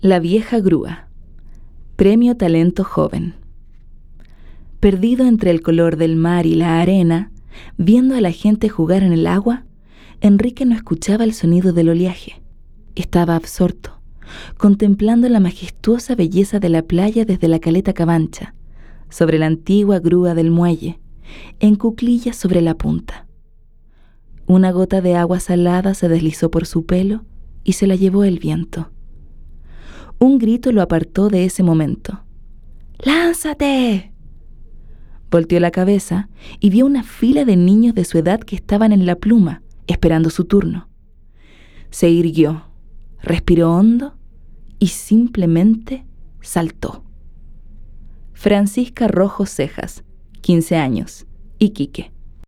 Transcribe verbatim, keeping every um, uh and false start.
La vieja grúa. Premio Talento Joven. Perdido entre el color del mar y la arena, viendo a la gente jugar en el agua, Enrique no escuchaba el sonido del oleaje. Estaba absorto, contemplando la majestuosa belleza de la playa desde la caleta Cabancha, sobre la antigua grúa del muelle, en cuclillas sobre la punta. Una gota de agua salada se deslizó por su pelo y se la llevó el viento. Un grito lo apartó de ese momento. ¡Lánzate! Volteó la cabeza y vio una fila de niños de su edad que estaban en la pluma, esperando su turno. Se irguió, respiró hondo y simplemente saltó. Francisca Rojo Cejas, quince años, Iquique.